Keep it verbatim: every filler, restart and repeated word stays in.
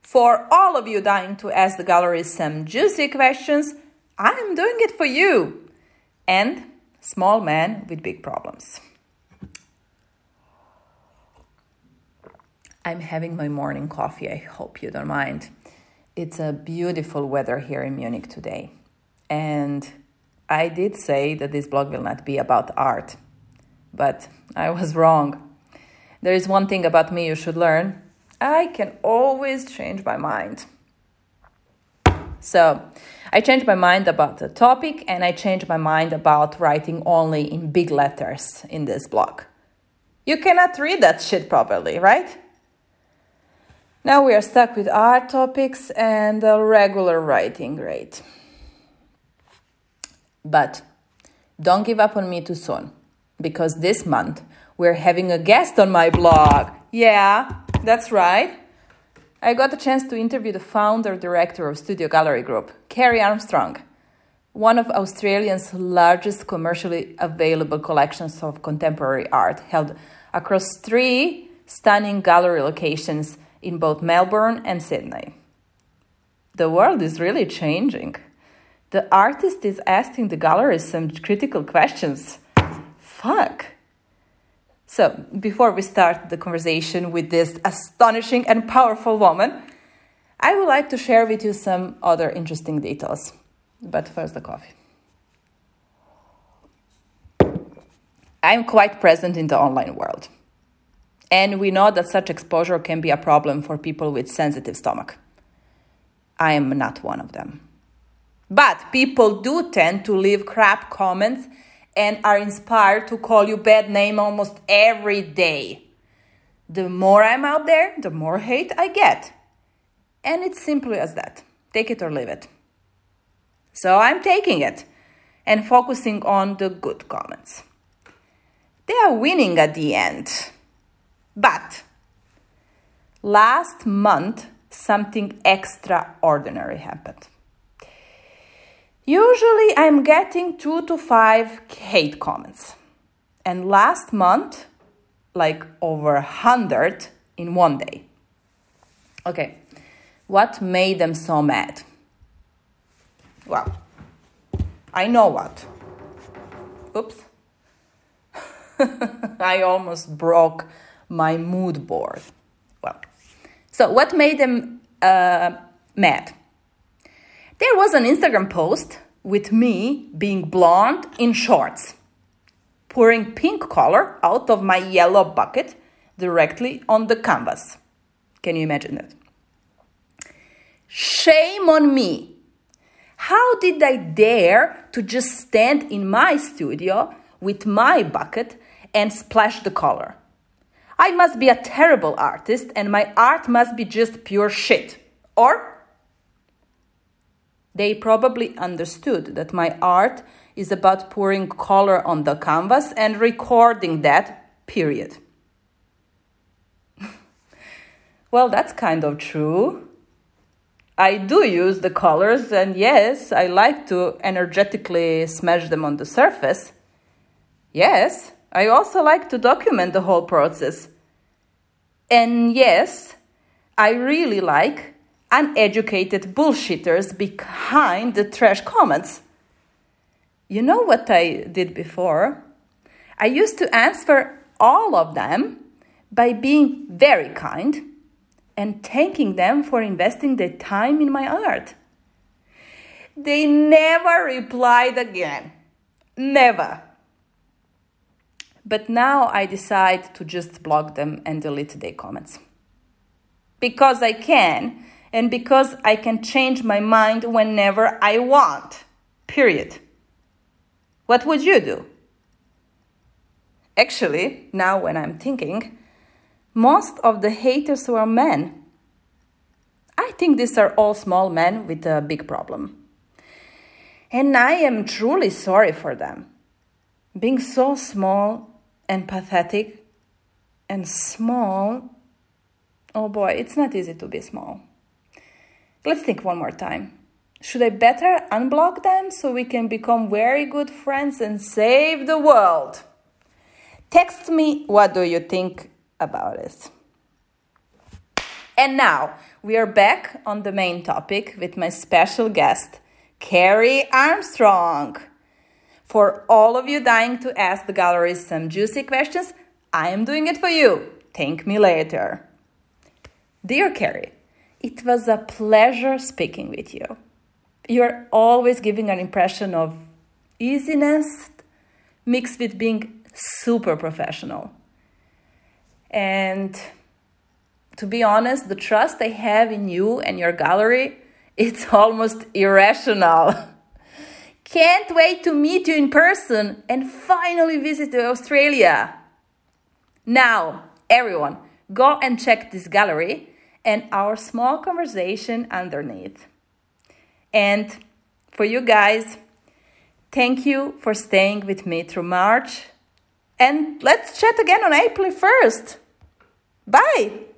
For all of you dying to ask the gallery some juicy questions, I'm doing it for you. And small man with big problems. I'm having my morning coffee. I hope you don't mind. It's a beautiful weather here in Munich today. And I did say that this blog will not be about art, but I was wrong. There is one thing about me you should learn. I can always change my mind. So I changed my mind about the topic, and I changed my mind about writing only in big letters in this blog. You cannot read that shit properly, right? Now we are stuck with art topics and a regular writing rate. But don't give up on me too soon, because this month we're having a guest on my blog. Yeah, that's right. I got a chance to interview the founder director of Studio Gallery Group, Carrie Armstrong, one of Australia's largest commercially available collections of contemporary art, held across three stunning gallery locations in both Melbourne and Sydney. The world is really changing. The artist is asking the gallery some critical questions. Fuck. So, before we start the conversation with this astonishing and powerful woman, I would like to share with you some other interesting details. But first, the coffee. I'm quite present in the online world. And we know that such exposure can be a problem for people with sensitive stomach. I am not one of them. But people do tend to leave crap comments and are inspired to call you bad name almost every day. The more I'm out there, the more hate I get. And it's simply as that. Take it or leave it. So I'm taking it and focusing on the good comments. They are winning at the end. But last month, something extraordinary happened. Usually, I'm getting two to five hate comments. And last month, like over a hundred in one day. Okay, what made them so mad? Well, I know what. Oops. I almost broke my mood board. Well, so what made them uh, mad? There was an Instagram post with me being blonde in shorts, pouring pink color out of my yellow bucket directly on the canvas. Can you imagine that? Shame on me. How did I dare to just stand in my studio with my bucket and splash the color? I must be a terrible artist and my art must be just pure shit. Or they probably understood that my art is about pouring color on the canvas and recording that, period. Well, that's kind of true. I do use the colors, and yes, I like to energetically smash them on the surface. Yes, I also like to document the whole process. And yes, I really like uneducated bullshitters behind the trash comments. You know what I did before? I used to answer all of them by being very kind and thanking them for investing their time in my art. They never replied again. Never. But now I decide to just block them and delete their comments. Because I can, and because I can change my mind whenever I want. Period. What would you do? Actually, now when I'm thinking, most of the haters were men. I think these are all small men with a big problem. And I am truly sorry for them. Being so small and pathetic and small, oh boy, it's not easy to be small. Let's think one more time. Should I better unblock them so we can become very good friends and save the world? Text me, what do you think about it? And now we are back on the main topic with my special guest, Carrie Armstrong. For all of you dying to ask the gallery some juicy questions, I am doing it for you. Thank me later. Dear Carrie, it was a pleasure speaking with you. You are always giving an impression of easiness mixed with being super professional. And to be honest, the trust I have in you and your gallery, it's almost irrational. Can't wait to meet you in person and finally visit Australia. Now, everyone, go and check this gallery and our small conversation underneath. And for you guys, thank you for staying with me through March. And let's chat again on April first. Bye!